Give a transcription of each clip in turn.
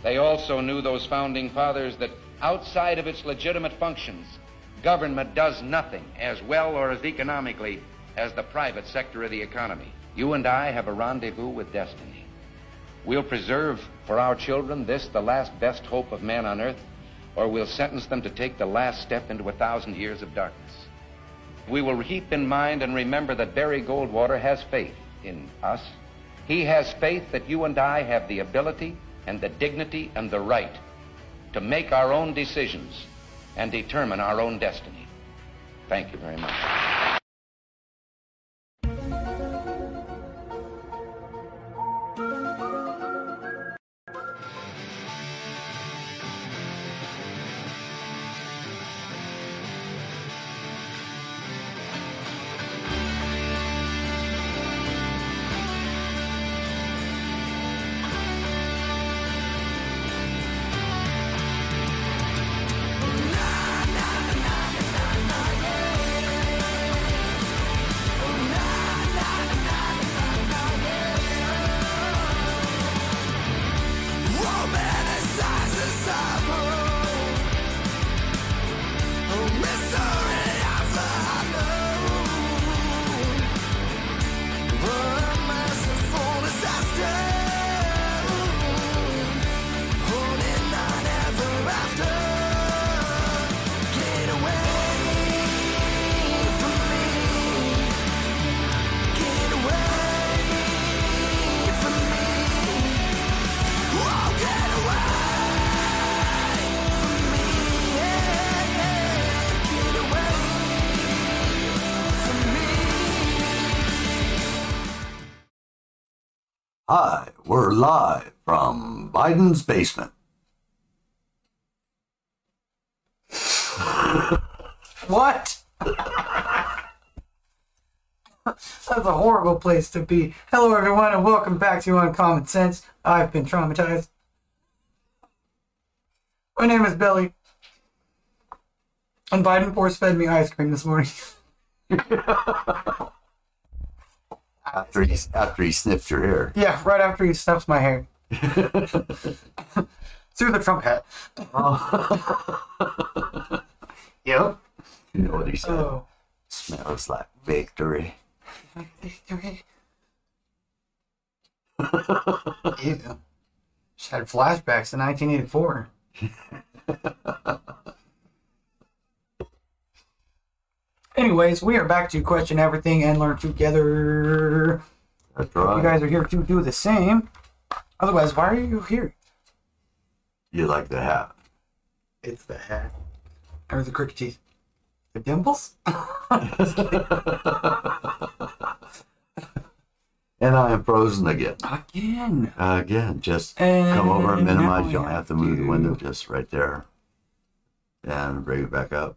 They also knew, those founding fathers, that outside of its legitimate functions, government does nothing as well or as economically as the private sector of the economy. You and I have a rendezvous with destiny. We'll preserve for our children this, the last best hope of man on earth, or we'll sentence them to take the last step into 1,000 years of darkness. We will keep in mind and remember that Barry Goldwater has faith in us. He has faith that you and I have the ability and the dignity and the right to make our own decisions and determine our own destiny. Thank you very much. Hi, we're live from Biden's basement. What? That's a horrible place to be. Hello, everyone, and welcome back to Uncommon Sense. I've been traumatized. My name is Billy. And Biden force-fed me ice cream this morning. After he sniffed your hair. Yeah, right after he sniffs my hair. Through the Trump hat. Yep. You know what he said? Oh. Smells like victory. Victory. Ew. Just had flashbacks to 1984. Anyways, we are back to question everything and learn together. That's right. You guys are here to do the same. Otherwise, why are you here? You like the hat. It's the hat. Or the crooked teeth. The dimples? And I am frozen again. Again. Just And come over and minimize. now You don't have to move the window, to- just right there. And bring it back up.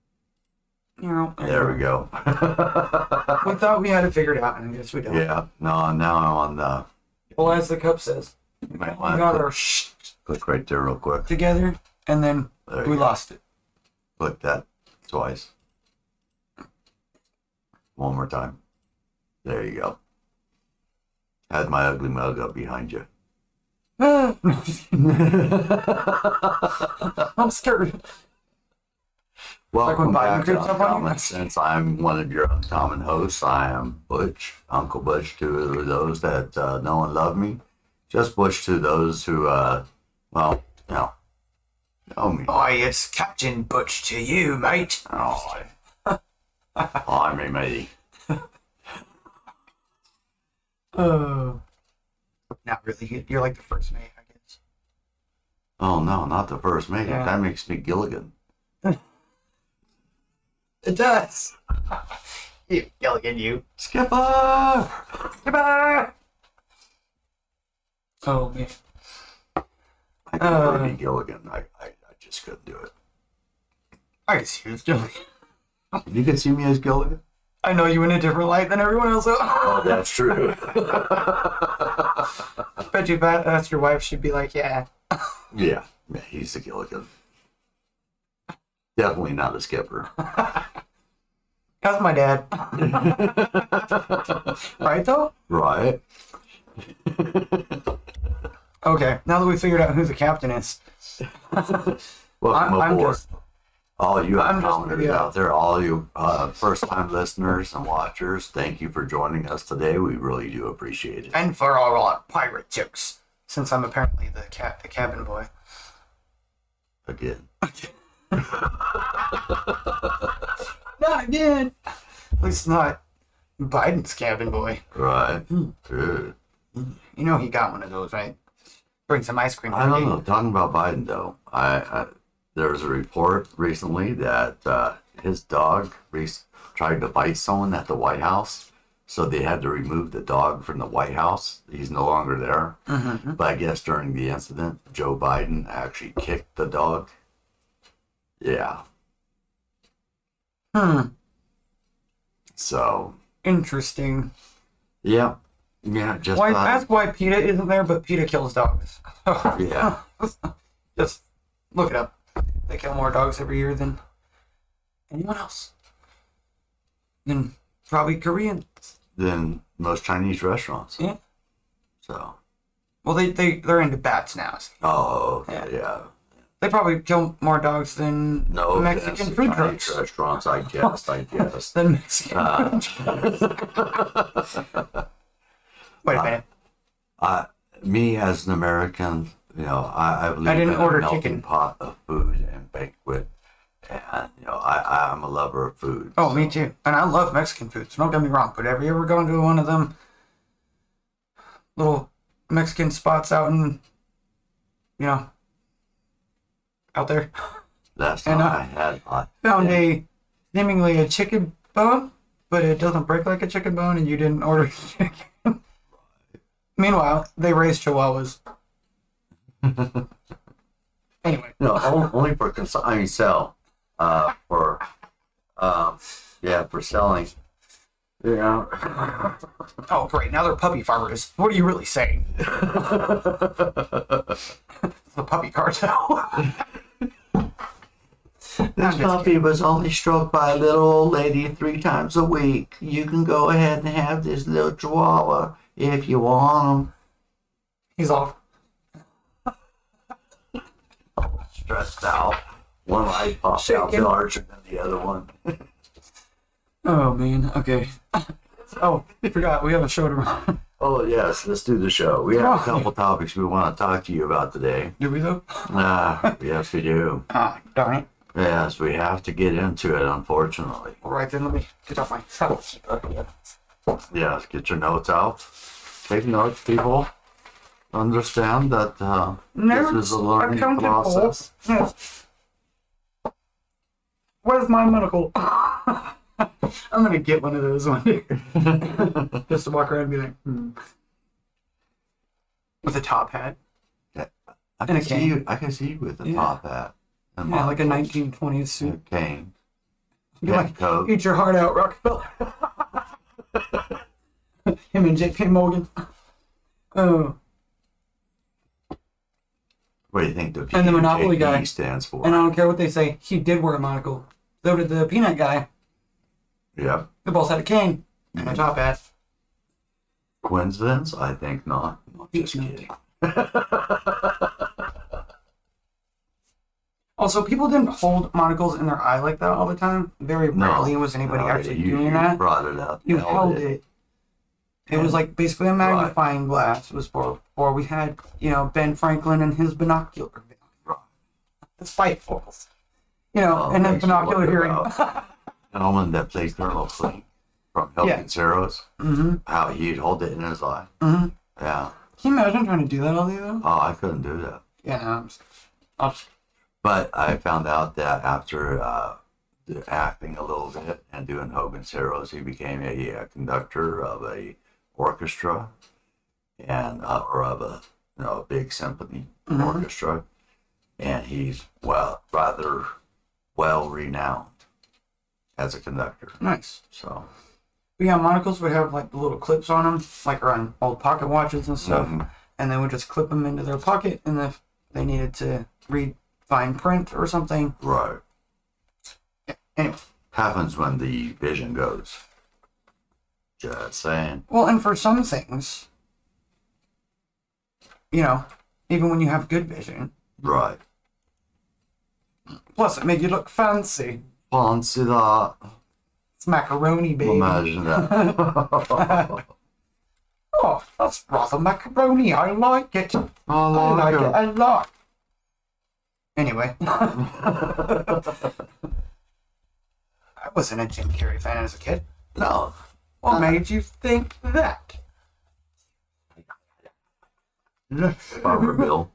There we go. We thought we had it figured out, and I guess we don't. Yeah. No, now I'm on the... Well, as the cup says, You might we want got to our click right there real quick. together, and then There you we go. lost it. Click that twice. One more time. There you go. Had my ugly mug up behind you. I'm scared. Welcome when Biden back to creeps up on you? Uncommon Sense. I'm one of your uncommon hosts. I am Butch, Uncle Butch to those that know and love me. Just Butch to those who, know me. Why, it's Captain Butch to you, mate. Oh, I'm a matey. Not really. You're like the first mate, I guess. Oh, no, not the first mate. Yeah. That makes me Gilligan. It does. You, Gilligan, you. Skipper! Goodbye. Oh, man. I could be Gilligan. I just couldn't do it. I can see you as Gilligan. You can see me as Gilligan? I know you in a different light than everyone else. Oh, that's true. Bet you that's your wife, she'd be like, yeah. Yeah, he's the Gilligan. Definitely not a skipper. That's my dad. Right, though? Right. Okay, now that we figured out who the captain is, Welcome I'm aboard. just All you I'm just- commenters yeah. out there, all you first-time listeners and watchers, thank you for joining us today. We really do appreciate it. and for all our pirate jokes, since I'm apparently the cabin boy. Again. Not again. At least not Biden's cabin boy. Right. Good. You know he got one of those, right? Bring some ice cream. I don't know. Talking about Biden, though, there was a report recently that his dog tried to bite someone at the White House, so they had to remove the dog from the White House. He's no longer there. Mm-hmm. But I guess during the incident, Joe Biden actually kicked the dog. Yeah. So, Interesting. yeah. Yeah, just Why? Ask why PETA isn't there, but PETA kills dogs. yeah. Just look it up. They kill more dogs every year than anyone else. Than probably Koreans. Than most Chinese restaurants. Yeah. So. Well, they're into bats now. So Oh, okay, yeah. they probably kill more dogs than No Mexican offense to food Chinese trucks. restaurants, I guess. Than Mexican food trucks. Wait a minute. Me as an American, I believe I didn't in order a melting chicken. pot of food and banquet, and I'm a lover of food. Oh, me too. And I love Mexican food, so don't get me wrong. But have you ever gone to one of them little Mexican spots out in, out there? Last And, time I had Found seemingly a chicken bone, but it doesn't break like a chicken bone, and you didn't order chicken. Meanwhile, they raise chihuahuas. Anyway. only for sell, for for selling. Yeah. Oh, great. Now they're puppy farmers. What are you really saying? It's the puppy cartel. This puppy was only stroked by a little old lady 3 times a week. You can go ahead and have this little chihuahua if you want him. He's off. Stressed out. One eye popped out Shaking. larger than the other one. Oh, man. Okay. Oh, I forgot. We have a show tomorrow. Oh, yes, let's do the show. We have a couple topics we want to talk to you about today. Do we, though? Yes, we do. Ah, darn it. Yes, we have to get into it, unfortunately. All right, then let me get off my saddle. Yes, get your notes out. Take notes, people. Understand that this is a learning process. Yes. Where's my monocle? I'm gonna get one of those one day. Just to walk around and be like, with a top hat. I And can a see cane. you. I can see you with a Yeah. top hat. And Yeah, like a monocles, 1920s suit. and cane. Be like, coat. eat your heart out, Rockefeller. Him and J.P. Morgan. Oh, What do you think the And the Monopoly PJP guy. stands for? and I don't care what they say. He did wear a monocle. So did the peanut guy. Yep. They both had a cane and a top hat. Coincidence? I think not. Just No. kidding. Also, people didn't hold monocles in their eye like that all the time. Very rarely was anybody No, actually you doing that. brought it up. You held it. It was like basically a magnifying glass. It was before we had, Ben Franklin and his binocular. The spitefulness. Oh, and then makes you binocular wonder hearing. about gentleman that plays Colonel Flink from Helping Zeros. Mm-hmm. How he'd hold it in his eye. Mm-hmm. Yeah. Can you imagine trying to do that all day, though? Oh, I couldn't do that. Yeah, no, I'll just But I found out that after acting a little bit and doing Hogan's Heroes, he became a conductor of a orchestra and or of a big symphony orchestra, and he's rather well renowned as a conductor. nice. So But yeah, monocles would have like the little clips on them, like on old pocket watches and stuff, and they would just clip them into their pocket, and if they needed to read fine print or something. right, Anyway, happens when the vision goes. Just saying. well, and for some things, even when you have good vision. Right. Plus, it made you look fancy. Fancy that. It's macaroni, baby. Imagine that. Oh, that's rather macaroni. I like it. I like it a lot. Anyway. I wasn't a Jim Carrey fan as a kid. No. What made you think that? Barber Bill.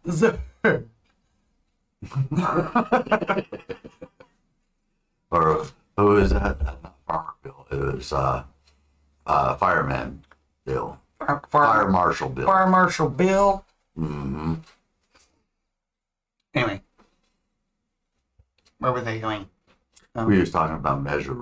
Or who is that? Not Barber Bill. It was Fireman Bill. Fire Marshal Bill. Fire Marshal Bill. Mm-hmm. Anyway. Where were they going? We was talking about measure.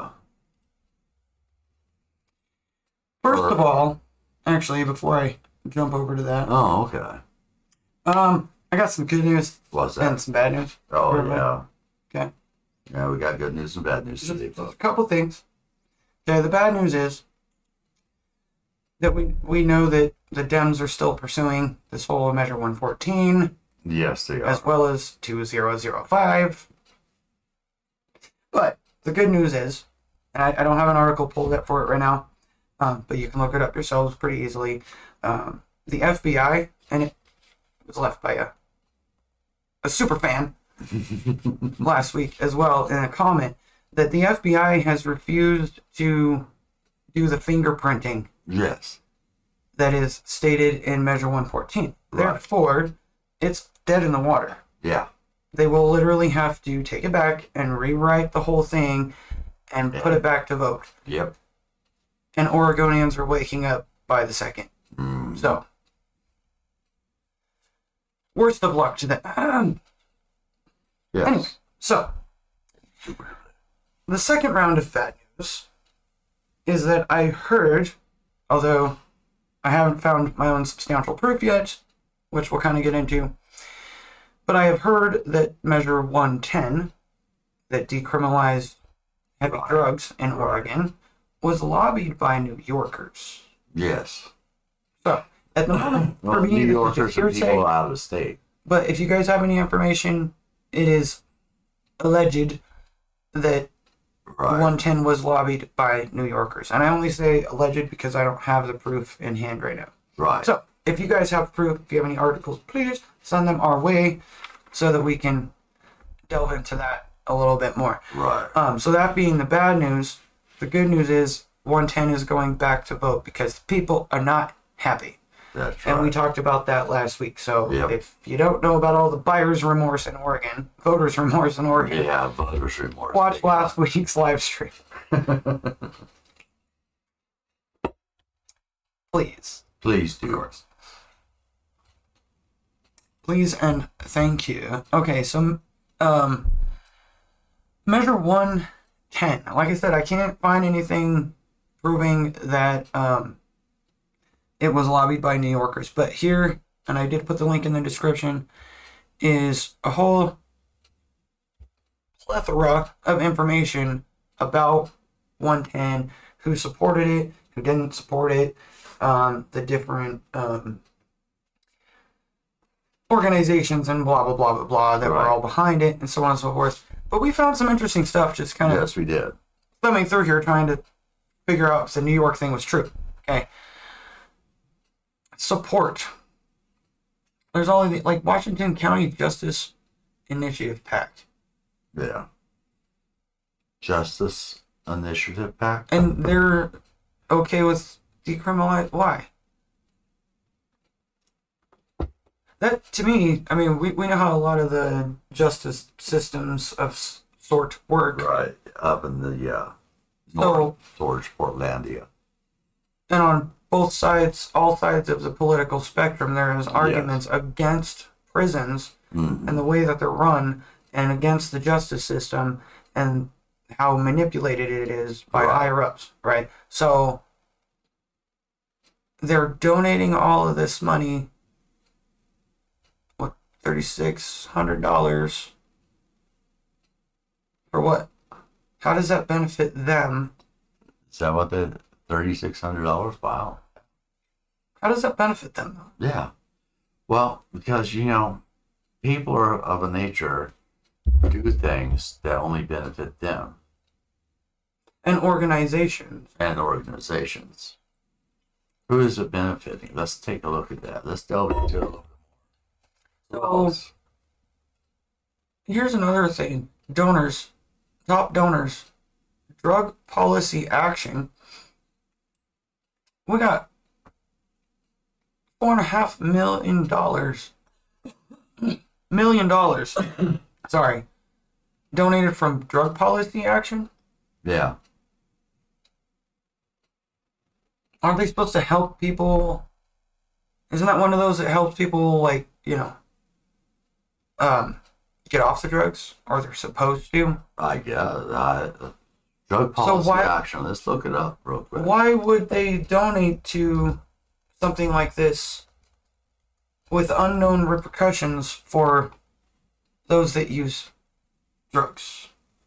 First of all, actually, before I jump over to that, Oh, okay. I got some good news What's and that? some bad news. Oh, Everybody. yeah. Okay. Yeah, we got good news and bad news today, Just a folks. couple things. Okay, the bad news is that we know that the Dems are still pursuing this whole Measure 114, Yes, they are. as well as 2005. But the good news is, and I don't have an article pulled up for it right now, but you can look it up yourselves pretty easily. The FBI, and it was left by a super fan last week as well in a comment, that the FBI has refused to do the fingerprinting Yes. that is stated in Measure 114. Right. Therefore, it's dead in the water. Yeah. They will literally have to take it back and rewrite the whole thing and put it back to vote. Yep. And Oregonians are waking up by the second. Mm. So, worst of luck to them. Yes. Anyway, so, the second round of bad news is that I heard, although I haven't found my own substantial proof yet, which we'll kind of get into, but I have heard that Measure 110, that decriminalized heavy Right. drugs in Right. Oregon, was lobbied by New Yorkers. Yes. So, at the moment, Well, for me, New this is Yorkers just are hearsay. people out of state. But if you guys have any information, it is alleged that Right. 110 was lobbied by New Yorkers. And I only say alleged because I don't have the proof in hand right now. Right. So, if you guys have proof, if you have any articles, please send them our way so that we can delve into that a little bit more. Right. So that being the bad news, the good news is 110 is going back to vote because people are not happy. That's right. And we talked about that last week. So Yep. if you don't know about all the buyer's remorse in Oregon, voters' remorse in Oregon, Yeah, voters remorse. watch big last week's live stream. Please. Please do. Of course. Please and thank you. Okay, so Measure 110. Like I said, I can't find anything proving that it was lobbied by New Yorkers. But here, and I did put the link in the description, is a whole plethora of information about 110, who supported it, who didn't support it, the different organizations and blah, blah, blah, blah, blah that were Right. all behind it, and so on and so forth. But we found some interesting stuff just kind of Yes, we did. thumbing through here trying to figure out if the New York thing was true. Okay. Support. There's all of the, like, Washington County Justice Initiative PAC. Yeah. Justice Initiative PAC. And they're okay with decriminalize. Why? That, to me, I mean, we know how a lot of the justice systems of sort work. Right. Up in the So- north towards Portlandia. And on both sides, all sides of the political spectrum, there is arguments against prisons Mhm. and the way that they're run, and against the justice system and how manipulated it is by Right. higher ups, right? So they're donating all of this money, what, $3,600 for what? How does that benefit them? Is that what the $3,600? Wow. How does that benefit them? Yeah. Well, because, people are of a nature do things that only benefit them And organizations. and organizations. Who is it benefiting? Let's take a look at that. Let's delve into it a little bit more. So, here's another thing. Donors, top donors, drug policy action. We got $4.5 million. Sorry. Donated from drug policy action. Yeah. Aren't they supposed to help people? Isn't that one of those that helps people, like, get off the drugs? Or they're supposed to? I guess. Drug policy action. Let's look it up real quick. Why would they donate to something like this with unknown repercussions for those that use drugs?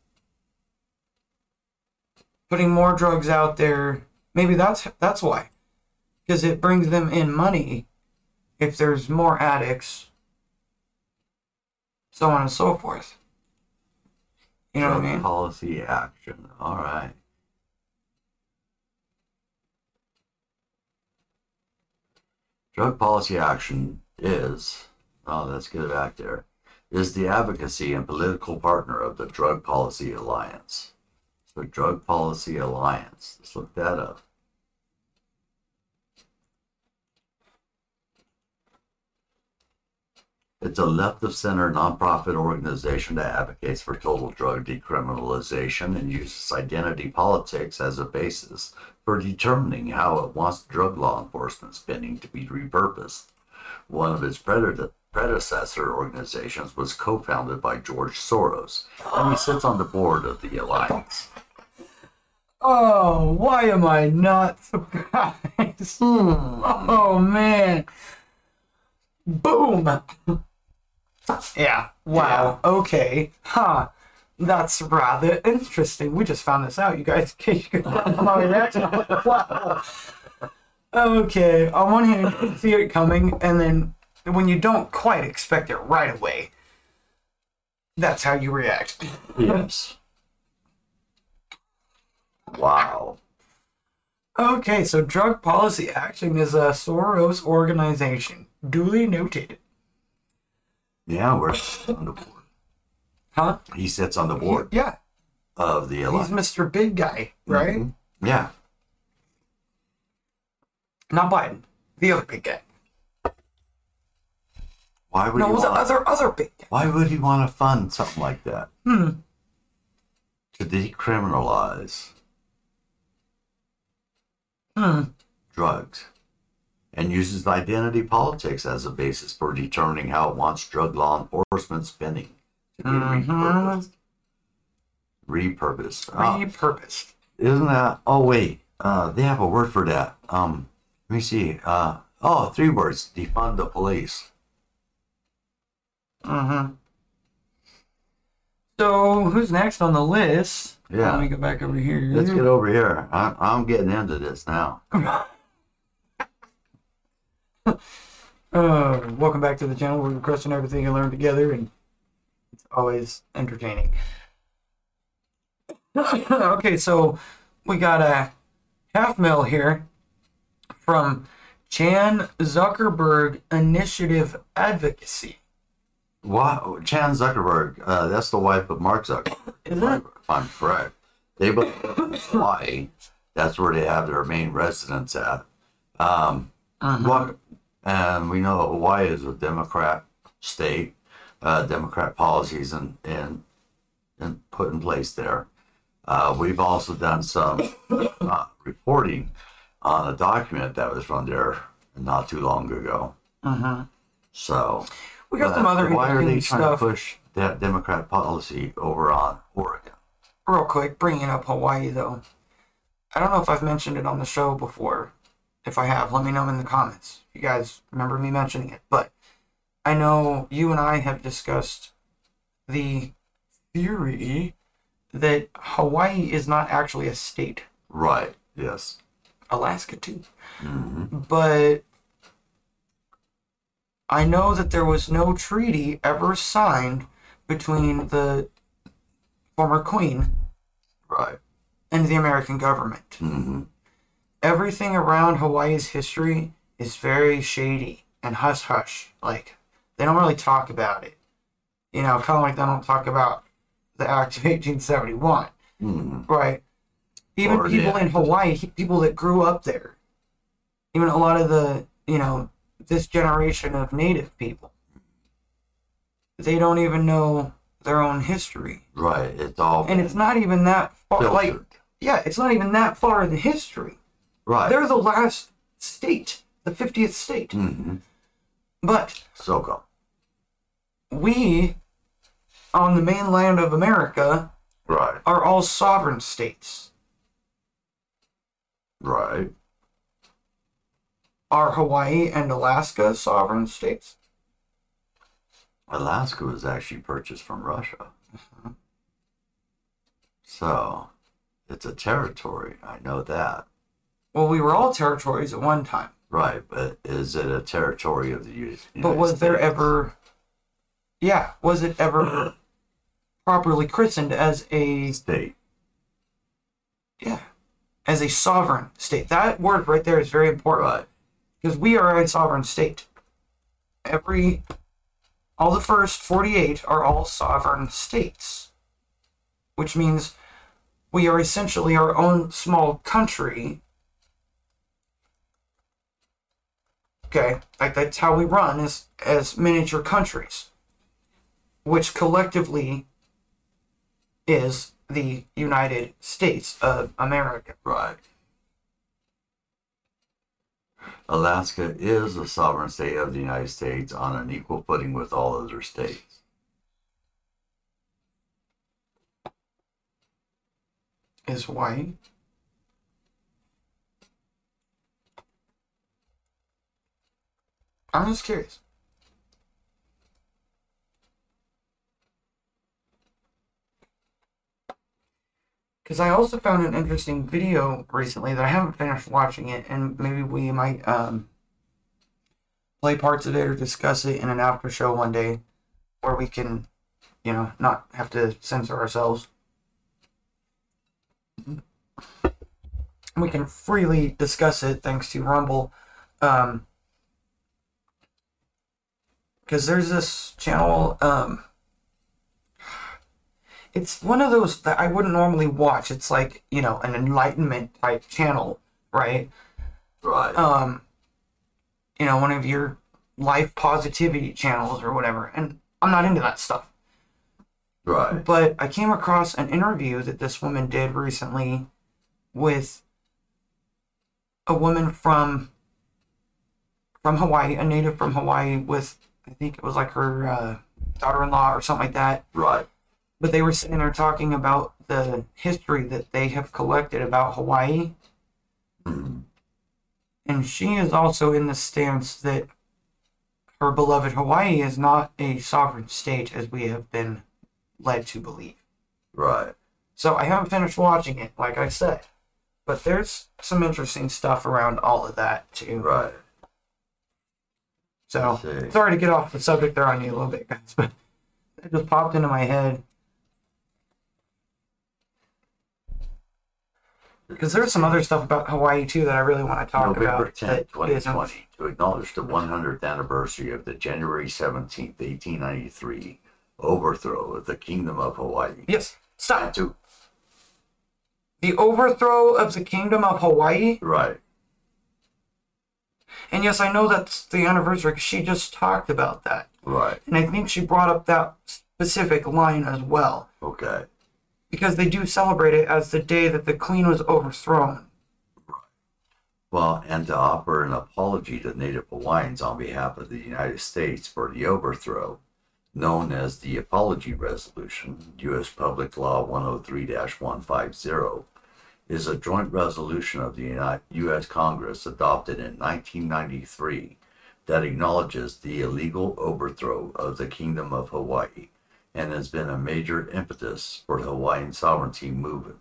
Putting more drugs out there, maybe that's why. Because it brings them in money if there's more addicts, so on and so forth. You know what I mean? Policy action. All right. Drug policy action is, let's get it back there, is the advocacy and political partner of the Drug Policy Alliance. So Drug Policy Alliance, let's look that up. It's a left-of-center nonprofit organization that advocates for total drug decriminalization and uses identity politics as a basis for determining how it wants drug law enforcement spending to be repurposed. One of its predecessor organizations was co-founded by George Soros, and he sits on the board of the alliance. Oh, why am I not surprised? Oh, man. Boom. Yeah. Wow. Yeah. Okay. Huh. That's rather interesting. We just found this out, you guys. In case you could my reaction. Wow. Okay. On one hand, you can see it coming, and then when you don't quite expect it right away, that's how you react. Yes. Wow. Okay, so Drug Policy Action is a Soros organization. Duly noted. Yeah, we're on the board. Huh? He sits on the board. Yeah. Of the alliance. He's Mr. Big Guy, right? Mm-hmm. Yeah. Not Biden. The other big guy. Why would he the other big guy. Why would he want to fund something like that? To decriminalize drugs, and uses identity politics as a basis for determining how it wants drug law enforcement spending to be repurposed. Repurposed. Isn't that? Oh wait, they have a word for that. Let me see. 3 words: defund the police. So who's next on the list? Yeah. Let me go back over here. Let's get over here. I'm getting into this now. Welcome back to the channel. We're question everything you learn together, and it's always entertaining. Okay, so we got a $500,000 here from Chan Zuckerberg Initiative Advocacy. Wow, Chan Zuckerberg, that's the wife of Mark Zuckerberg. Is it? If I'm correct. They both live in Hawaii. That's where they have their main residence at. And we know Hawaii is a Democrat state, Democrat policies and put in place there. We've also done some reporting on a document that was from there not too long ago. So we got some other why are they trying stuff. to push that Democrat policy over on Oregon? Real quick, bringing up Hawaii though. I don't know if I've mentioned it on the show before. If I have, let me know in the comments if you guys remember me mentioning it. But I know you and I have discussed the theory that Hawaii is not actually a state. Right, yes. Alaska too. But I know that there was no treaty ever signed between the former queen Right. and the American government. Mm-hmm. Everything around Hawaii's history is very shady and hush-hush. Like, they don't really talk about it. You know, kind of like they don't talk about the Act of 1871. Mm-hmm. Right. Even Or people the- in Hawaii, people that grew up there, even a lot of the, you know, this generation of native people, they don't even know their own history. Right. It's all And it's not even that far. filtered. Like, yeah, it's not even that far in the history. Right. They're the last state, the 50th state. Mm-hmm. But So come. we, on the mainland of America, Right. are all sovereign states. Right. Are Hawaii and Alaska sovereign states? Alaska was actually purchased from Russia. So, it's a territory. I know that. Well, we were all territories at one time. Right, but is it a territory of the United States? But was there ever... Yeah, was it ever properly christened as a... State. Yeah, as a sovereign state? That word right there is very important. Right. Because we are a sovereign state. All the first 48 are all sovereign states. Which means we are essentially our own small country. Okay, like that's how we run as miniature countries. Which collectively is the United States of America. Right. Alaska is a sovereign state of the United States on an equal footing with all other states. Is Hawaii? I'm just curious. Because I also found an interesting video recently that I haven't finished watching it, and maybe we might play parts of it or discuss it in an after show one day where we can, you know, not have to censor ourselves. We can freely discuss it thanks to Rumble. Because there's this channel, it's one of those that I wouldn't normally watch. It's like, you know, an enlightenment type channel, right? Right. You know, one of your life positivity channels or whatever. And I'm not into that stuff. Right. But I came across an interview that this woman did recently with a woman from Hawaii, a native from Hawaii with, I think it was like her daughter-in-law or something like that. Right. But they were sitting there talking about the history that they have collected about Hawaii. Mm-hmm. And she is also in the stance that her beloved Hawaii is not a sovereign state as we have been led to believe. Right. So I haven't finished watching it, like I said. But there's some interesting stuff around all of that, too. Right. So, I see. sorry to get off the subject there on you a little bit, guys, but it just popped into my head. Because there's some other stuff about Hawaii, too, that I really want to talk November about. 10th, that isn't- 2020, to acknowledge the 100th anniversary of the January 17th, 1893 overthrow of the Kingdom of Hawaii. Yes, stop. And to, The overthrow of the Kingdom of Hawaii. right. And yes, I know that's the anniversary because she just talked about that. Right. And I think she brought up that specific line as well. Okay. Because they do celebrate it as the day that the Queen was overthrown. Well, and to offer an apology to Native Hawaiians on behalf of the United States for the overthrow, known as the Apology Resolution, U.S. Public Law 103-150, is a joint resolution of the U.S. Congress adopted in 1993 that acknowledges the illegal overthrow of the Kingdom of Hawaii and has been a major impetus for the Hawaiian sovereignty movement.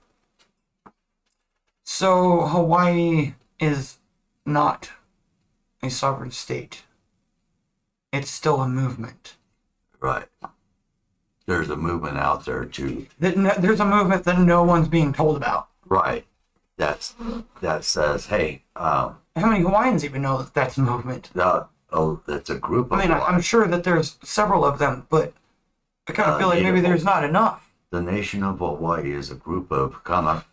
So Hawaii is not a sovereign state. it's still a movement. Right. There's a movement out there too. There's a movement that no one's being told about. Right. That says, hey, How many Hawaiians even know that that's a movement? it's a group of I mean, I'm sure that there's several of them, but I kind of feel like maybe there's not enough. The nation of Hawaii is a group of Kanaka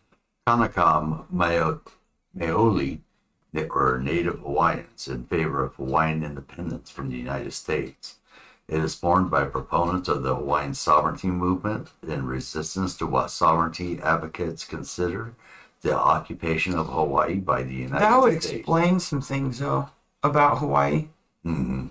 Maoli that were native Hawaiians in favor of Hawaiian independence from the United States. It is formed by proponents of the Hawaiian sovereignty movement in resistance to what sovereignty advocates consider the occupation of Hawaii by the United States. That would explain some things, though, about Hawaii. Mm-hmm.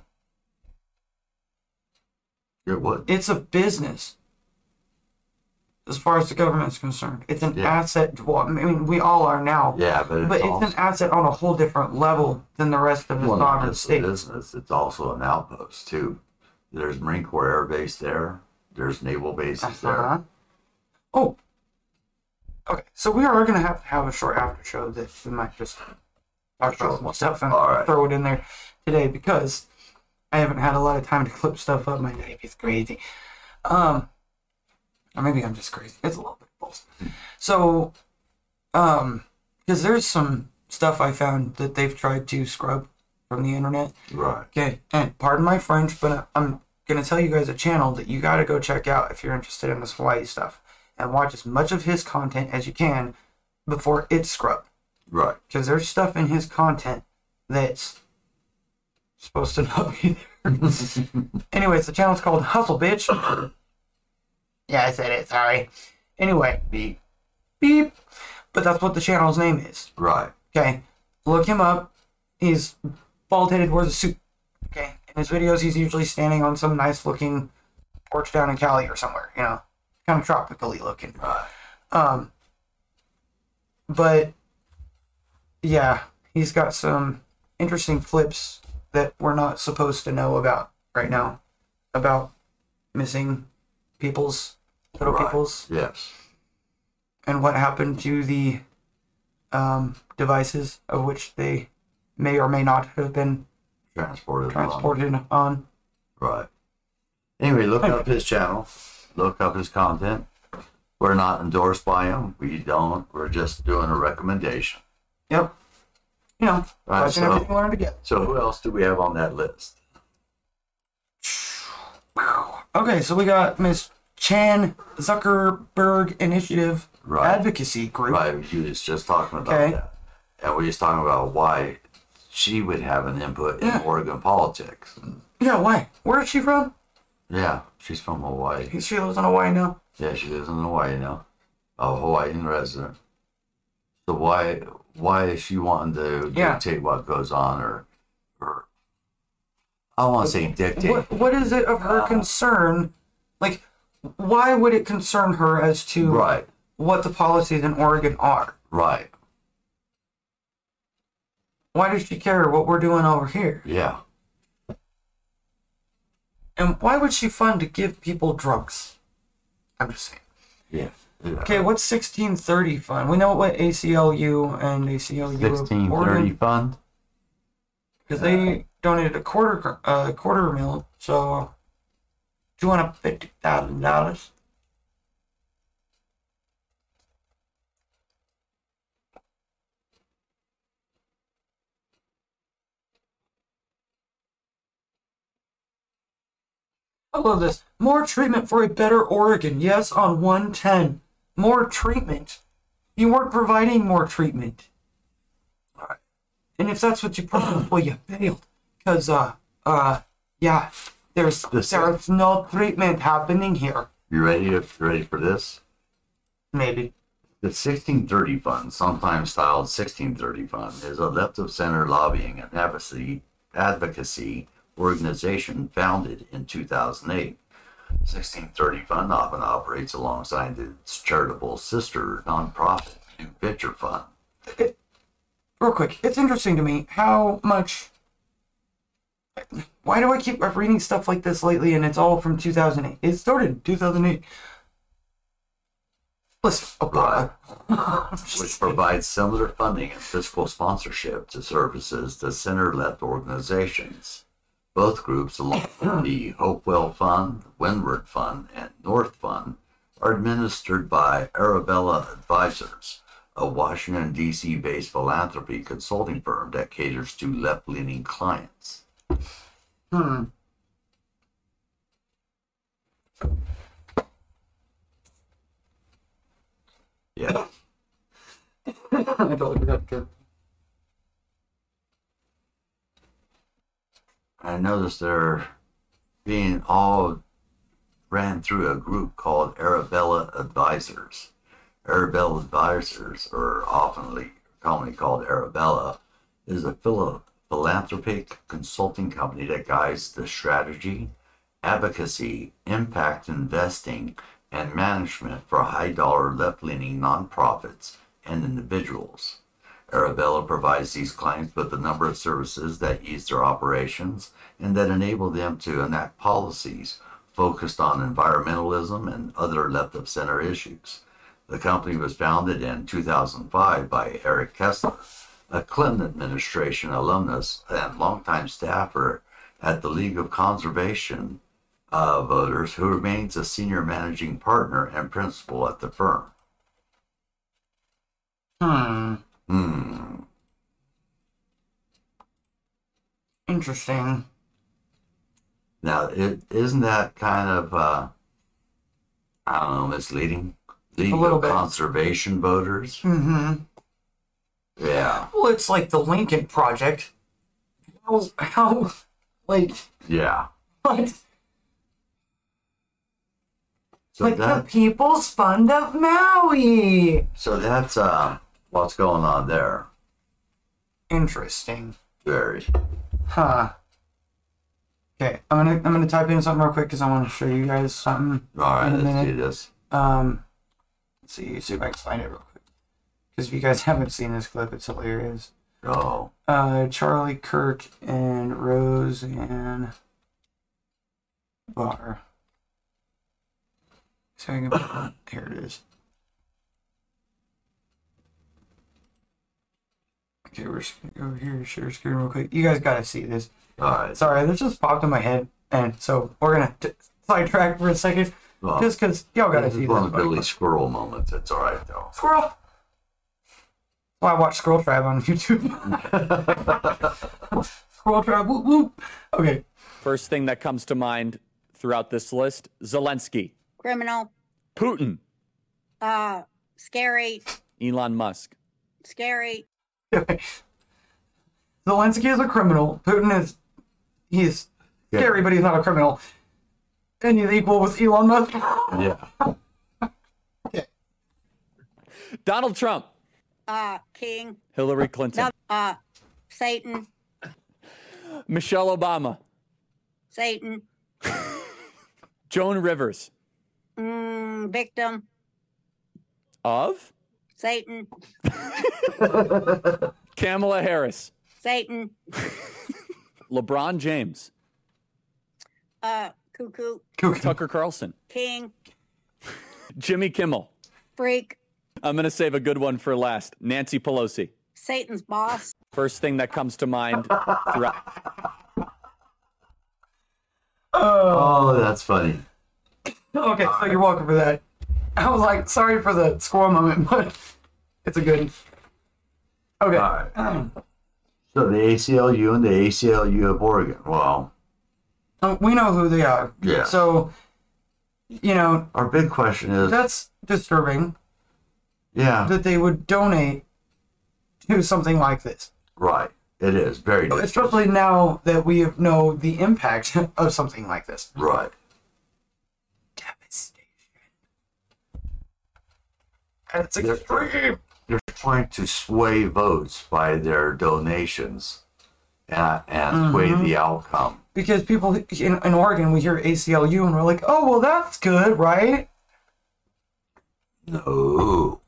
It would. It's a business, as far as the government's concerned. It's an asset. Well, I mean, we all are now. Yeah, but it's an asset on a whole different level than the rest of the sovereign states. Business. It's also an outpost too. There's Marine Corps Air Base there. There's naval bases there. Oh, okay. So we are going to have a short after show that we might just talk about some stuff and throw it in there today because I haven't had a lot of time to clip stuff up. My life is crazy. Or maybe I'm just crazy. It's a little bit both. So, because there's some stuff I found that they've tried to scrub from the internet. Right. Okay, and pardon my French, but I'm going to tell you guys a channel that you got to go check out if you're interested in this Hawaii stuff. And watch as much of his content as you can before it's scrubbed. Right. Because there's stuff in his content that's supposed to not be there. Anyways, the channel's called Hustle Bitch. Yeah, I said it, sorry. Anyway, beep. Beep. But that's what the channel's name is. Right. Okay, look him up. He's bald-headed, wears a suit. Okay, in his videos, he's usually standing on some nice-looking porch down in Cali or somewhere, you know. Kind of tropically looking. Right. But yeah, he's got some interesting clips that we're not supposed to know about right now about missing peoples, little peoples. Yes. And what happened to the devices of which they may or may not have been transported on. Right. Anyway, look up his channel. Look up his content. We're not endorsed by him. We're just doing a recommendation. Yep. You know, right, everything we learned together. So who else do we have on that list? Okay, so we got Miss Chan Zuckerberg Initiative Advocacy Group. Right, he was just talking about that. And we was talking about why she would have an input in Oregon politics. Yeah, why? Where is she from? Yeah, she's from Hawaii. She lives in Hawaii now? Yeah, she lives in Hawaii now. A Hawaiian resident. So why is she wanting to dictate what goes on or I don't want to say dictate. What is it of her concern? Like, why would it concern her as to what the policies in Oregon are? Right. Why does she care what we're doing over here? Yeah. And why would she fund to give people drugs? I'm just saying. Yeah. Okay, what's 1630 fund? We know what ACLU and ACLU 1630 fund? Because they donated a quarter mil, so $250,000. I love this. More treatment for a better Oregon. Yes, on 110. More treatment. You weren't providing more treatment. Alright. And if that's what you promised, well, you failed. Because, there's no treatment happening here. You ready for this? Maybe. The 1630 Fund, sometimes styled 1630 Fund, is a left-of-center lobbying and advocacy organization founded in 2008. 1630 Fund often operates alongside its charitable sister nonprofit, New Venture Fund. Real quick, it's interesting to me how much... Why do I keep reading stuff like this lately and it's all from 2008? It started in 2008. Listen, which provides similar funding and fiscal sponsorship to services to center-left organizations. Both groups, along with the Hopewell Fund, Windward Fund, and North Fund, are administered by Arabella Advisors, a Washington, D.C. based philanthropy consulting firm that caters to left-leaning clients. Yeah. I totally forgot to. I noticed they're being all ran through a group called Arabella Advisors. Arabella Advisors, or commonly called Arabella, is a philanthropic consulting company that guides the strategy, advocacy, impact investing, and management for high-dollar left-leaning nonprofits and individuals. Arabella provides these clients with a number of services that ease their operations and that enable them to enact policies focused on environmentalism and other left-of-center issues. The company was founded in 2005 by Eric Kessler, a Clinton administration alumnus and longtime staffer at the League of Conservation Voters, who remains a senior managing partner and principal at the firm. Interesting. Now, isn't that kind of, I don't know, misleading? League of Conservation Voters? Mm-hmm. Yeah. Well, it's like the Lincoln Project. How, like... Yeah. What? So like the People's Fund of Maui. So that's what's going on there. Interesting. Very. Huh. Okay, I'm gonna type in something real quick because I want to show you guys something. All right, let's do this. Let's see if I can find it real quick. Because if you guys haven't seen this clip, it's hilarious. Oh. Charlie Kirk and Roseanne Barr. So I can here it is. Okay, we're just gonna go here, share screen real quick. You guys gotta see this. Alright. Sorry, this just popped in my head, and so we're gonna sidetrack for a second, Well, just because y'all gotta see this. One of this. Billy Squirrel moments. It's alright though. Squirrel. Well, I watch Squirrel Tribe on YouTube. Squirrel Tribe, whoop whoop. Okay. First thing that comes to mind throughout this list: Zelensky, Criminal. Putin, Scary. Elon Musk. Scary. Zelensky is a criminal. Putin he's scary, but he's not a criminal. And he's equal with Elon Musk. Yeah. Okay. Donald Trump, King. Hillary Clinton, Satan. Michelle Obama, Satan. Joan Rivers. Victim. Of? Satan. Kamala Harris. Satan. LeBron James. Cuckoo. Tucker Carlson. King. Jimmy Kimmel. Freak. I'm going to save a good one for last. Nancy Pelosi. Satan's boss. First thing that comes to mind throughout. Oh, that's funny. Okay, so you're welcome for that. I was like, sorry for the squirrel moment, but it's a good. Okay. All right. So the ACLU and the ACLU of Oregon. Well, we know who they are. Yeah. So, our big question is, that's disturbing yeah, that they would donate to something like this. right. It is very different. Especially now that we know the impact of something like this. Right. Devastation. And it's extreme. They're trying to sway votes by their donations and sway the outcome. Because people in Oregon, we hear ACLU and we're like, oh, well, that's good, right? No.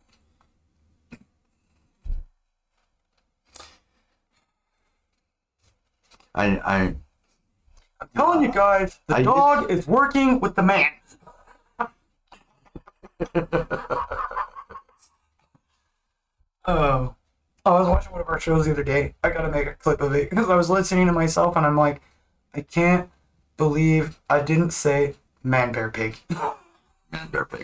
I'm telling you guys, the dog is working with the man. I was watching one of our shows the other day. I gotta make a clip of it because I was listening to myself and I'm like, I can't believe I didn't say man, bear, pig. Man, bear, pig.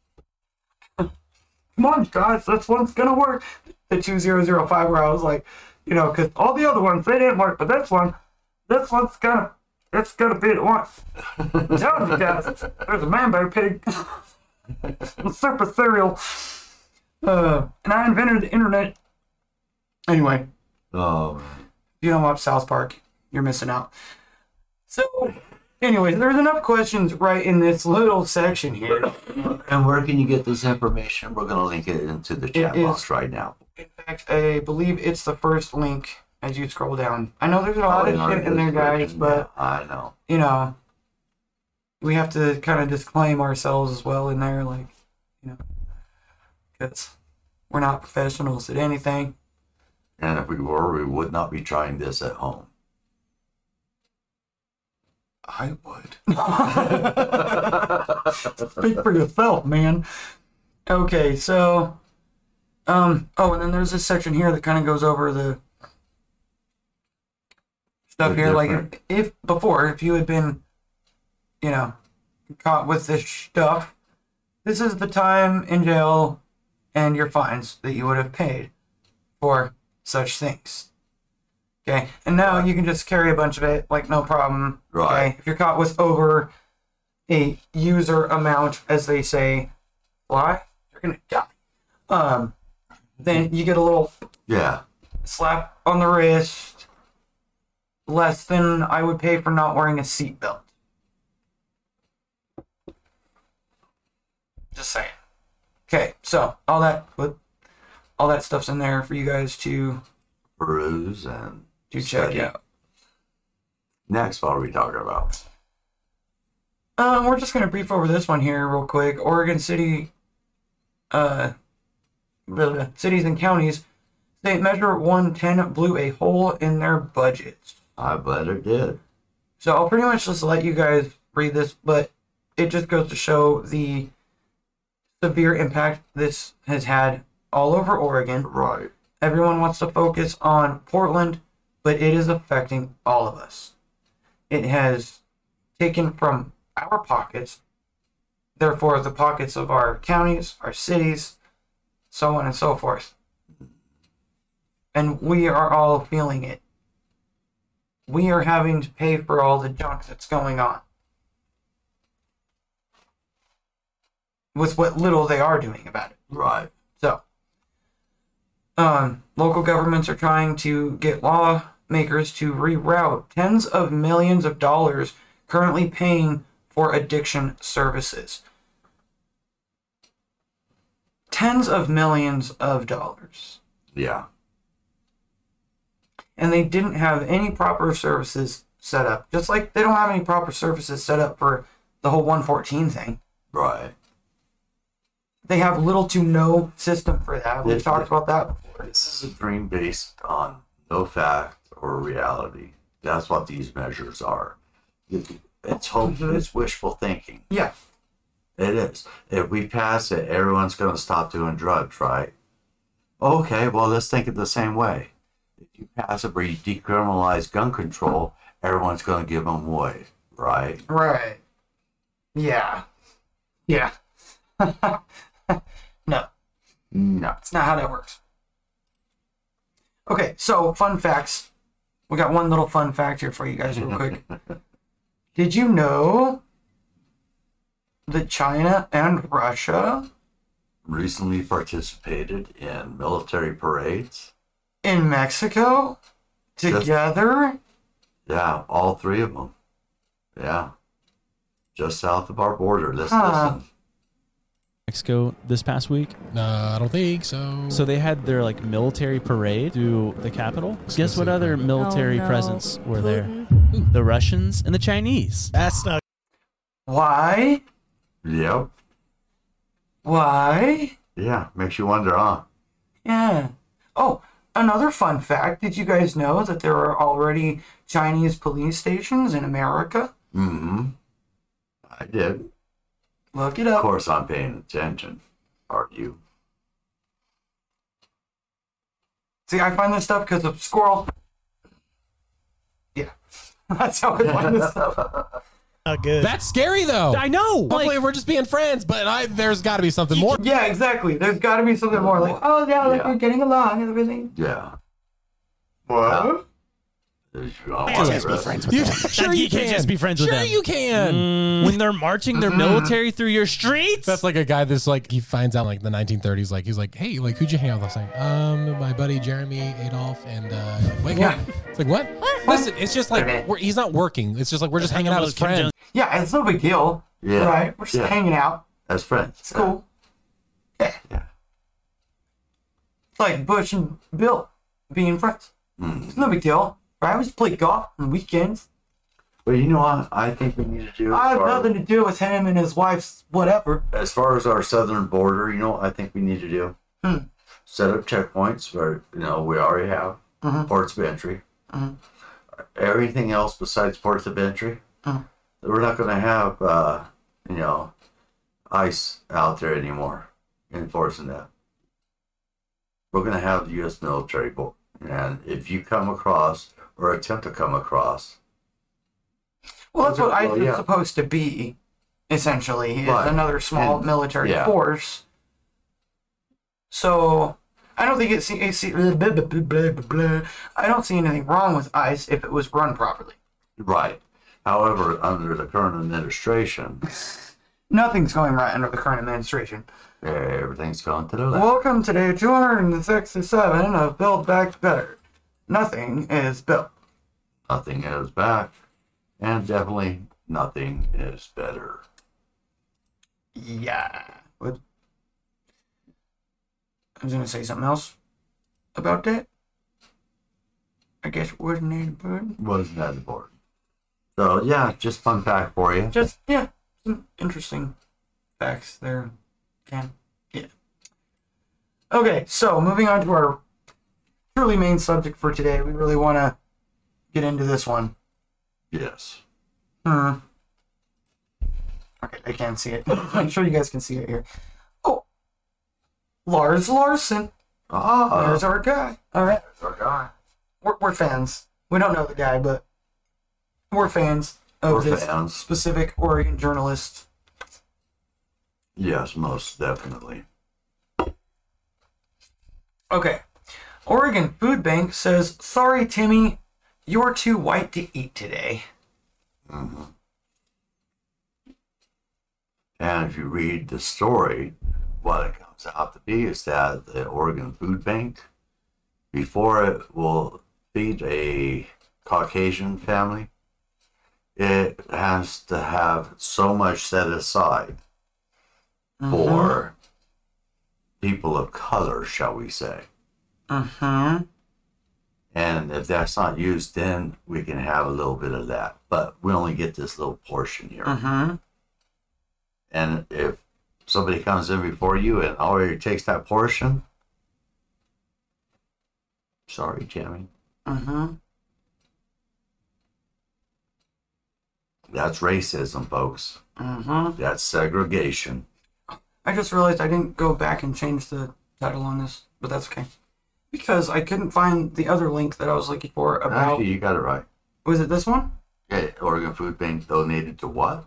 Come on, guys, this one's gonna work. The 2005 where I was like, because all the other ones, they didn't work, but this one's it's gonna be the one. I'm telling you guys, there's a man, bear, pig. Super cereal. And I invented the internet. Anyway, Oh, man. if you don't watch South Park, you're missing out. So, anyways, there's enough questions right in this little section here. And where can you get this information? We're going to link it into the chat It box is- right now. In fact, I believe it's the first link as you scroll down. I know there's a lot of shit in there, guys, but, I know. we have to kind of disclaim ourselves as well in there, because we're not professionals at anything. And if we were, we would not be trying this at home. I would. Speak for yourself, man. Okay, so, and then there's this section here that kind of goes over the stuff The here. Like, different- if you had been, caught with this stuff, this is the time in jail and your fines that you would have paid for such things. Okay, and now you can just carry a bunch of it, like, no problem. Right. Okay, if you're caught with over a user amount, as they say, you're gonna die. Then you get a little Yeah. slap on the wrist, less than I would pay for not wearing a seatbelt. Just saying. Okay, so all that stuff's in there for you guys to Peruse and check study. out. Next, what are we talking about? We're just gonna brief over this one here real quick. Oregon City, cities and counties, State Measure 110 blew a hole in their budgets. I bet it did. So I'll pretty much just let you guys read this, but it just goes to show the severe impact this has had all over Oregon. Right. Everyone wants to focus on Portland, but it is affecting all of us. It has taken from our pockets, therefore the pockets of our counties, our cities, so on and so forth. And we are all feeling it. We are having to pay for all the junk that's going on. With what little they are doing about it. Right. So, local governments are trying to get lawmakers to reroute tens of millions of dollars currently paying for addiction services. Tens of millions of dollars. Yeah. And they didn't have any proper services set up. Just like they don't have any proper services set up for the whole 114 thing. Right. They have little to no system for that. We've talked about that before. This is a dream based on no fact or reality. That's what these measures are. It's hope. It's wishful thinking. Yeah. It is. If we pass it, everyone's going to stop doing drugs, right? Okay, well, let's think it the same way. If you pass it where you decriminalize gun control, everyone's going to give them away, right? Right. Yeah. Yeah. No. No. It's not how that works. Okay, so fun facts. We got one little fun fact here for you guys real quick. Did you know that China and Russia Recently participated in military parades. in Mexico together? Yeah, all three of them. Yeah. Just south of our border. Let's Huh. listen. Mexico this past week. I don't think so. So they had their like military parade through the capital. Guess what other military presence were there? The Russians and the Chinese. That's not. Why? Yep. Why? Yeah, makes you wonder, huh? Yeah. Oh, another fun fact. Did you guys know that there are already Chinese police stations in America? Mm-hmm. I did. Look it Of up. course I'm paying attention. Aren't you? See, I find this stuff because of squirrel. Yeah. That's how I find this stuff. Not good. That's scary though. I know. Hopefully we're just being friends, but there's got to be something more. Yeah, exactly. There's got to be something more. Like, oh yeah, like Yeah. we're getting along and everything. Yeah. What? Just be friends with them. Sure you can't just be friends with Sure them. you can. When they're marching their military through your streets. That's like a guy that's like, he finds out like the 1930s, like he's like, hey, like who'd you hang out with last night? My buddy Jeremy Adolf and wait, Yeah. what? It's like what? Listen, it's just like he's not working. It's just like we're just hanging out as friends. Yeah, it's no big deal. Yeah. Right? We're just Yeah. hanging out. As friends. It's cool. Yeah. Yeah. It's like Bush and Bill being friends. It's no big deal. Right? We just play golf on weekends. But you know what? I think we need to do. I have nothing to do with him and his wife's whatever. As far as our southern border, you know what I think we need to do? Set up checkpoints where, we already have ports of entry. Everything else besides ports of entry, we're not going to have, ICE out there anymore enforcing that. We're going to have the U.S. military board. And if you come across or attempt to come across, Well, that's what Well, ICE is yeah. supposed to be, essentially. It's Right. another small And- military yeah. force. So, I don't think I don't see anything wrong with ICE if it was run properly. right. However, under the current administration, Nothing's going right under the current administration. everything's going to the left. Welcome to day 267 of Build Back Better. Nothing is built. Nothing is back, and definitely nothing is better. Yeah. What? I was going to say something else about that. I guess it wasn't important. Wasn't that important? So yeah, just fun fact for you. Just, yeah, some interesting facts there. Yeah. Okay, so moving on to our truly main subject for today. We really want to get into this one. Yes. Okay, I can't see it. I'm sure you guys can see it here. Oh, Lars Larson. Ah, There's our guy. All right. there's our guy. We're fans. We don't know the guy, but we're fans of We're this fans. specific Oregon journalist. Yes, most definitely. Okay. Oregon Food Bank says, sorry, Timmy, you're too white to eat today. And if you read the story, what it comes out to be is that the Oregon Food Bank, before it will feed a Caucasian family, it has to have so much set aside for people of color, shall we say. And if that's not used, then we can have a little bit of that. But we only get this little portion here. And if somebody comes in before you and already takes that portion, sorry, Jimmy. That's racism, folks. That's segregation. I just realized I didn't go back and change the title on this, but that's okay. Because I couldn't find the other link that I was looking for about... Actually, you got it right. Was it this one? Yeah, Oregon Food Bank donated to what?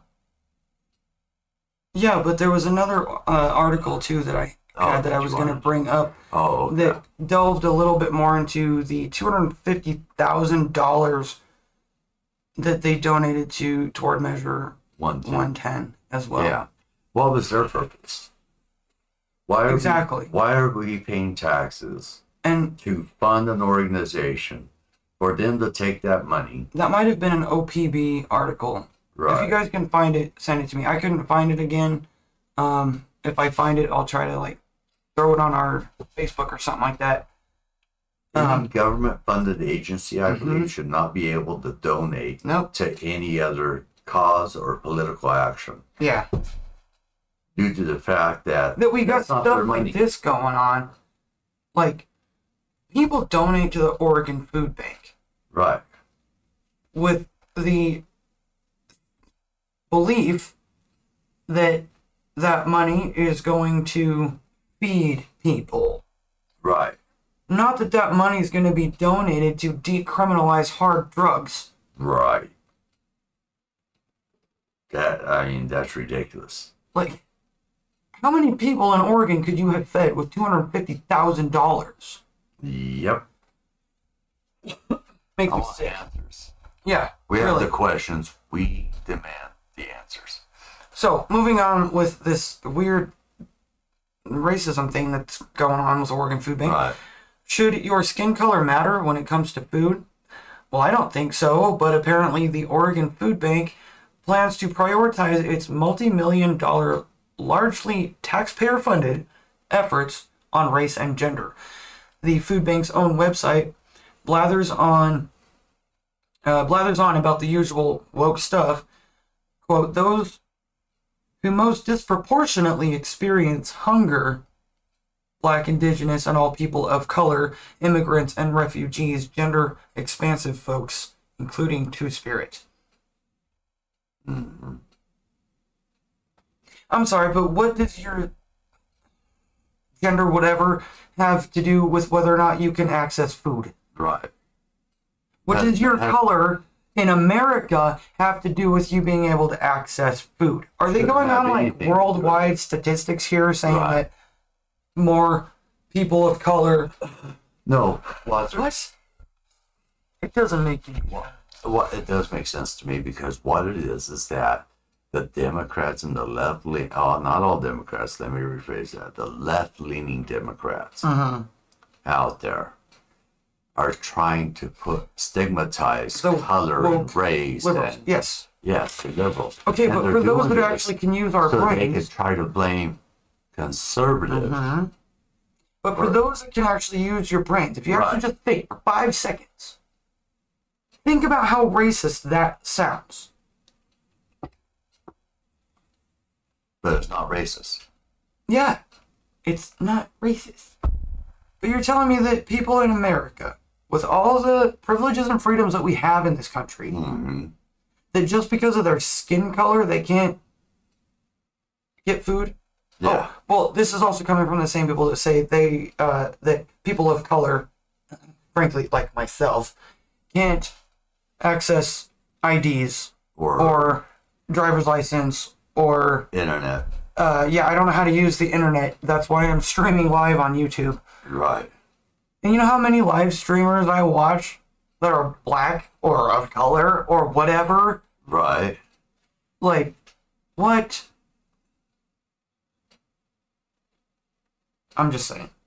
Yeah, but there was another article, too, that I had that I was going to bring up Oh, okay. that delved a little bit more into the $250,000 that they donated toward Measure 110 as well. Yeah. What was their purpose? Why Exactly. Why are we paying taxes And to fund an organization for them to take that money? that might have been an OPB article. Right. If you guys can find it, send it to me. I couldn't find it again. If I find it, I'll try to throw it on our Facebook or something like that. Any government-funded agency, I believe, should not be able to donate Nope. to any other cause or political action Yeah. due to the fact that That we got that's not their stuff money. like this going on. Like, people donate to the Oregon Food Bank Right. with the belief that that money is going to feed people. Right. Not that that money is going to be donated to decriminalize hard drugs. Right. That's ridiculous. Like, how many people in Oregon could you have fed with $250,000? Yep. Make I me want sick. answers. Yeah, We have really. the questions. We demand the answers. So, moving on with this weird racism thing that's going on with the Oregon Food Bank. Right. Should your skin color matter when it comes to food? Well, I don't think so, but apparently the Oregon Food Bank plans to prioritize its multi-million-dollar, largely taxpayer-funded efforts on race and gender. The food bank's own website blathers on about the usual woke stuff. Quote, those who most disproportionately experience hunger, Black, Indigenous, and all people of color, immigrants and refugees, gender expansive folks, including Two-Spirit. Mm-hmm. I'm sorry, but what does your gender whatever have to do with whether or not you can access food? Right. What does your color in America have to do with you being able to access food? Are they Shouldn't going have on like anything. worldwide statistics here saying Right. that more people of color? No. What? It doesn't make any sense. What it does make sense to me, because what it is that the Democrats and the not all Democrats, let me rephrase that, the left-leaning Democrats out there are trying to stigmatize So, color well, and race. Liberals, And, yes. yes, the liberals. Okay, And but they're for those doing that this actually can use our so they brains, could try to blame conservatives. but for those that can actually use your brains, if you actually Right. just think for 5 seconds, think about how racist that sounds. But it's not racist. Yeah, it's not racist. But you're telling me that people in America, with all the privileges and freedoms that we have in this country, that just because of their skin color, they can't get food? Yeah. Oh, well, this is also coming from the same people that say that people of color, frankly, like myself, can't access IDs or driver's license or internet. I don't know how to use the internet. That's why I'm streaming live on YouTube. Right. And you know how many live streamers I watch that are black or of color or whatever? Right. Like, what? I'm just saying.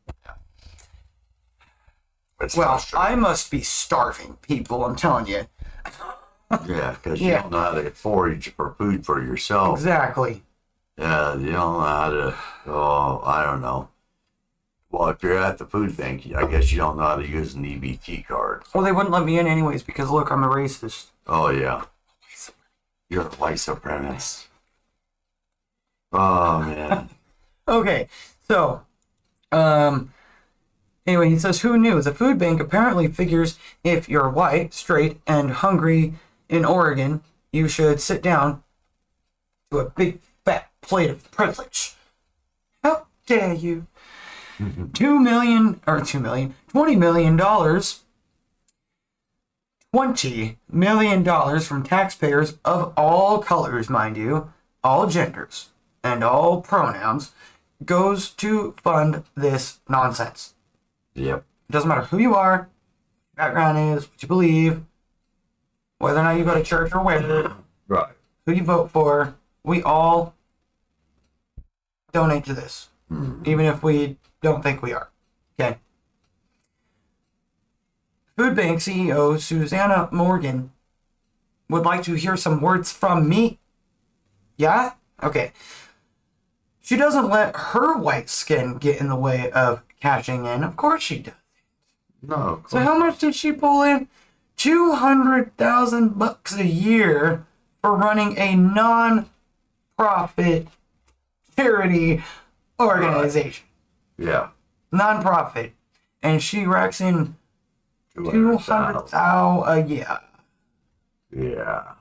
It's Well, frustrating. I must be starving, people, I'm telling you. Yeah, because you Yeah. don't know how to forage for food for yourself. Exactly. Yeah, you don't know how to. Oh, I don't know. Well, if you're at the food bank, I guess you don't know how to use an EBT card. Well, they wouldn't let me in anyways because, look, I'm a racist. Oh yeah, you're a white supremacist. Oh man. Okay, so, anyway, he says, who knew? The food bank apparently figures if you're white, straight, and hungry in Oregon, you should sit down to a big fat plate of privilege. How dare you? $20 million, $20 million from taxpayers of all colors, mind you, all genders, and all pronouns, goes to fund this nonsense. Yep. It doesn't matter who you are, what your background is, what you believe, whether or not you go to church or where, Right. who you vote for, we all donate to this, even if we don't think we are. Okay. Food Bank CEO Susanna Morgan would like to hear some words from me. Yeah? Okay. She doesn't let her white skin get in the way of cashing in. Of course she does. No. So how much did she pull in? $200,000 a year for running a non-profit charity organization. Yeah. Non-profit. And she racks in $200,000 a year. Yeah.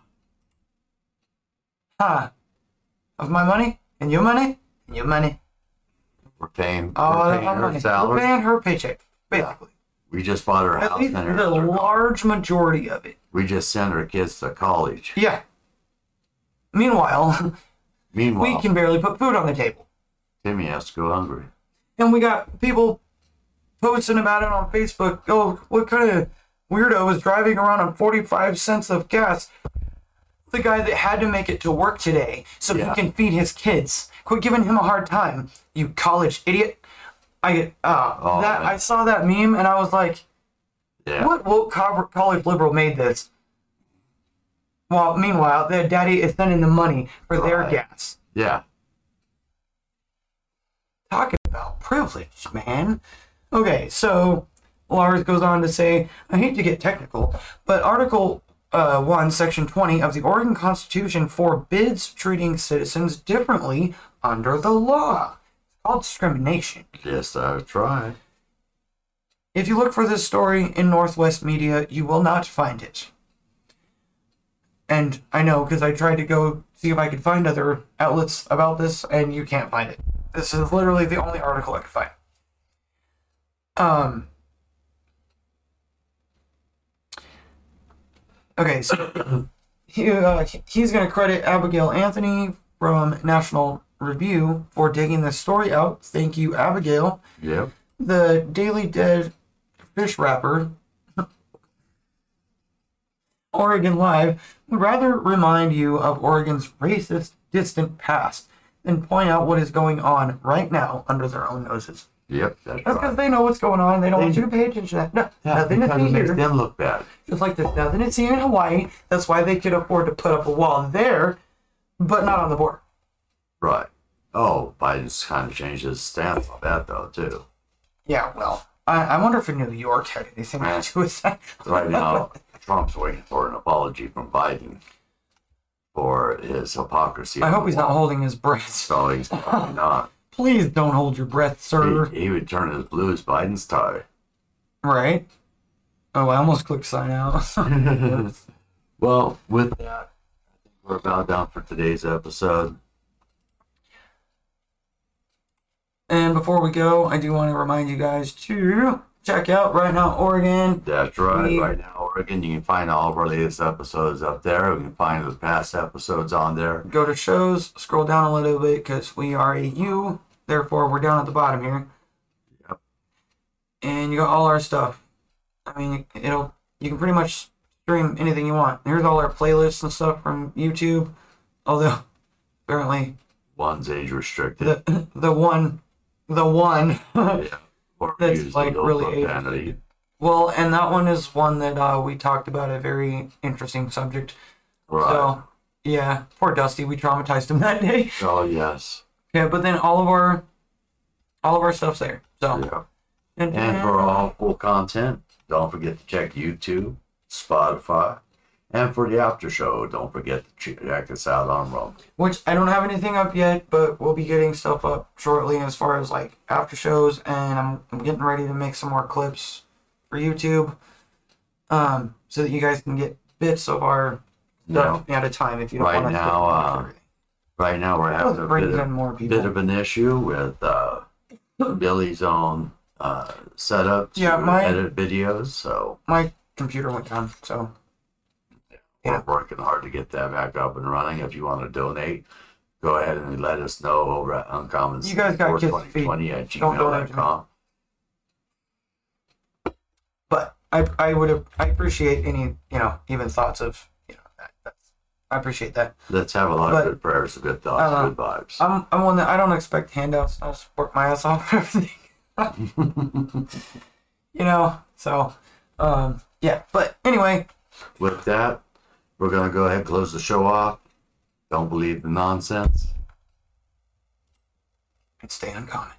Huh. Of my money? And your money? And your money? We're paying All her of our money. We're salary. paying her paycheck, basically. We just bought our At house. least and the large majority of it. we just sent our kids to college. Yeah. Meanwhile, Meanwhile, we can barely put food on the table. Timmy has to go hungry. And we got people posting about it on Facebook. Oh, what kind of weirdo is driving around on 45 cents of gas? The guy that had to make it to work today so Yeah. he can feed his kids. Quit giving him a hard time, you college idiot. man. I saw that meme and I was like, Yeah. what woke college liberal made this? Well, meanwhile, their daddy is sending the money for their Right. gas. Yeah. Talking about privilege, man. Okay, so Lars goes on to say, I hate to get technical, but Article 1, Section 20 of the Oregon Constitution forbids treating citizens differently under the law. It's called discrimination. Yes, I tried. If you look for this story in Northwest media, you will not find it. And I know, because I tried to go see if I could find other outlets about this, and you can't find it. This is literally the only article I could find. Okay, so he's going to credit Abigail Anthony from National Review for digging this story out. Thank you, Abigail. Yep. The Daily Dead fish wrapper, Oregon Live, would rather remind you of Oregon's racist, distant past than point out what is going on right now under their own noses. Yep, that's That's because right. they know what's going on. They don't want you to pay attention to that. No, Yeah, nothing to because see it makes here. them look bad. Just like there's nothing to see in Hawaii. That's why they could afford to put up a wall there, but not on the border. Right. Oh, Biden's kind of changed his stance on that, though, too. Yeah, well, I wonder if New York had anything to do with that. Right now, Trump's waiting for an apology from Biden for his hypocrisy. I hope he's not holding his breath. So he's probably not. Please don't hold your breath, sir. He would turn as blue as Biden's tie. Right? Oh, I almost clicked sign out. Well, with that, I think we're about done for today's episode. And before we go, I do want to remind you guys to check out Right Now Oregon. That's right. We- Right now, Oregon, you can find all of our latest episodes up there. You can find the past episodes on there. Go to shows, scroll down a little bit because we are a U. Therefore, we're down at the bottom here. Yep. And you got all our stuff. I mean, you can pretty much stream anything you want. Here's all our playlists and stuff from YouTube. Although, apparently, One's age restricted. the one Yeah. Or that's use like no really profanity. age. Well, and that one is one that we talked about, a very interesting subject. Right. So, yeah, poor Dusty, we traumatized him that day. Oh, yes. Yeah, but then all of our stuff's there. So, Yeah. And for all full content, don't forget to check YouTube, Spotify, and for the after show, don't forget to check us out on Rumble. which I don't have anything up yet, but we'll be getting stuff up shortly as far as like after shows, and I'm getting ready to make some more clips for YouTube, so that you guys can get bits of our stuff at a time if you don't Right want to. now, Right now, we're having a brings in more people. bit of an issue with Billy's own setup to Yeah, edit videos, so My computer went down, so we're working hard to get that back up and running. If you want to donate, go ahead and let us know over at Uncommon You guys got kids' feet. 2020 at Don't donate to me. gmail.com. but I appreciate any even thoughts of I appreciate that. Let's have a lot But, of good prayers, good thoughts, uh, good vibes. I'm one that I don't expect handouts. I'll just work my ass off for everything. So yeah. But anyway, With that, we're going to go ahead and close the show off. Don't believe the nonsense. and stay uncommon.